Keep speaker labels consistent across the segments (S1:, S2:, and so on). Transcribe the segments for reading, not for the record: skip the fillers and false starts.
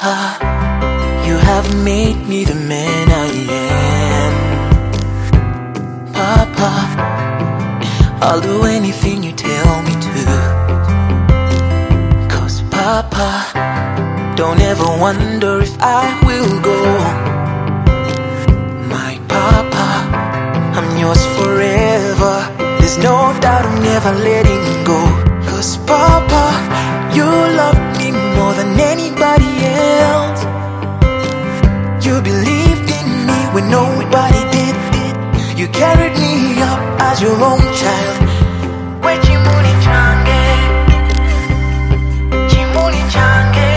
S1: Papa, you have made me the man I am. Papa, I'll do anything you tell me to. 'Cause Papa, don't ever wonder if I will go. My Papa, I'm yours forever. There's no doubt I'm never letting go. 'Cause Papa, you love me more than anybody else. You believed in me when nobody did. You carried me up as your own child. Wechimuli change, chimuli change,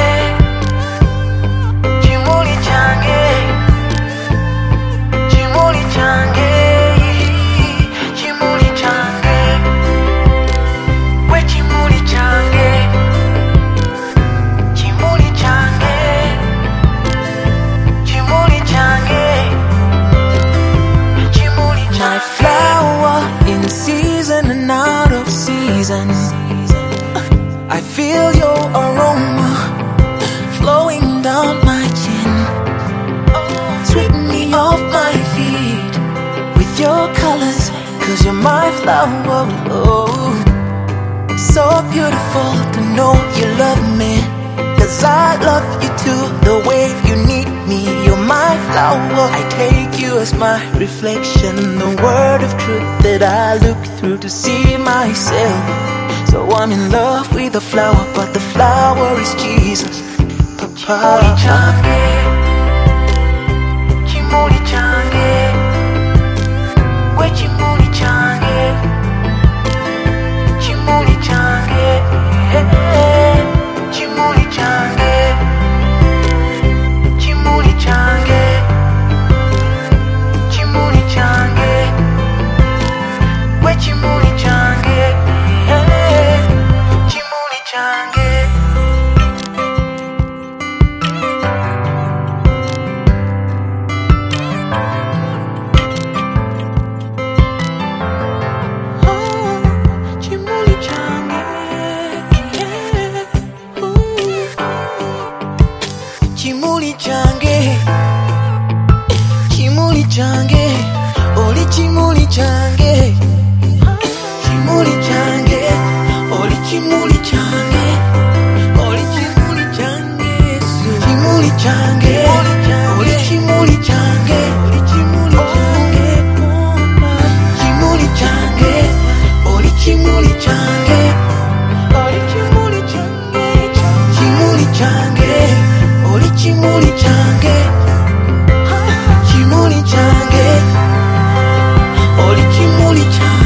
S1: chimuli change, chimuli change, chimuli change, wechimuli change, chimuli change, chimuli change, chimuli change. My flower in season and out of season, I feel your aroma flowing down my chin, sweeping me off my feet with your colors. 'Cause you're my flower. Oh, so beautiful to know you love me. 'Cause I love you too, the way you need me. You're my flower. I take you as my reflection, the word of truth that I look through to see myself. So I'm in love with the flower, but the flower is Jesus. Papa, chimuli change, chimuli change, we chimuli change, chimuli change, chimuli change, chimuli change, chimuli change, we chimuli change, chimuli change. Chimuli change, chimuli change, oli chimuli change, chimuli change, oli chimuli change, oli chimuli change, chimuli change, oli chimuli change, oli chimuli change, chimuli change, oli chimuli change, oli chimuli change, chimuli change. Oli chimuli change, chimuli change, oli chimuli change.